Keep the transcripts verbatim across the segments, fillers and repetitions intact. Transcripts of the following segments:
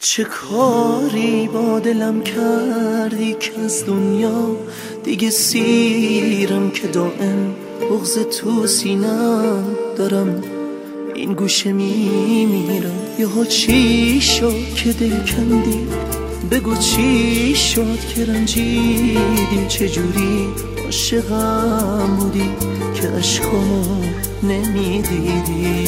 چه کاری با دلم کردی که از دنیا دیگه سیرم، که دائم بغض تو سینم دارم، این گوشه میمیرم. یهو چی شد که دل کندی؟ بگو چی شد که رنجیدی؟ چجوری عاشقم بودی که عشقامو نمیدیدی؟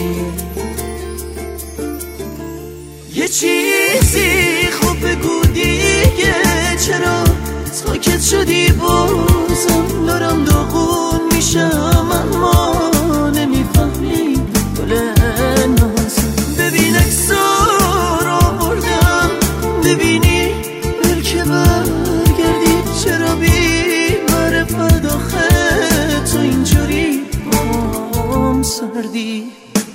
یه چیزی خوب بگو دیگه، چرا ساکت شدی؟ بازم دارم داغون میشم اما نمیفهمی گل نازم. ببین اکسار آوردم، ببینی بلکه برگردی. چرا بی معرفت آخه تو اینجوری مام سردی؟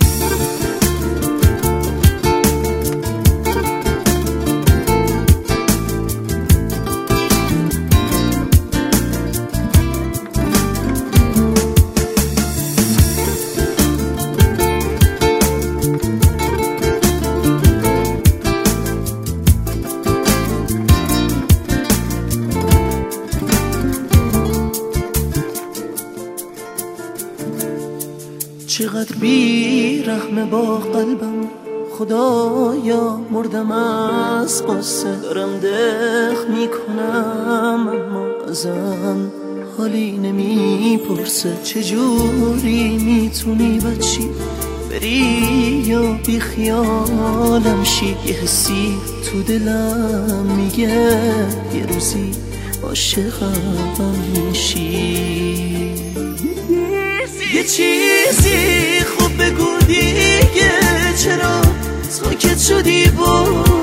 چقدر بی رحمه با قلبم، خدایا مردم از قصه. دارم دق میکنم اما ازم حالی نمیپرسه. چجوری میتونی بچی بری یا بی خیالم شی؟ یه حسی تو دلم میگه یه روزی عاشقم میشی. یه چیزی خوب بگو دیگه، چرا ساکت شدی؟ با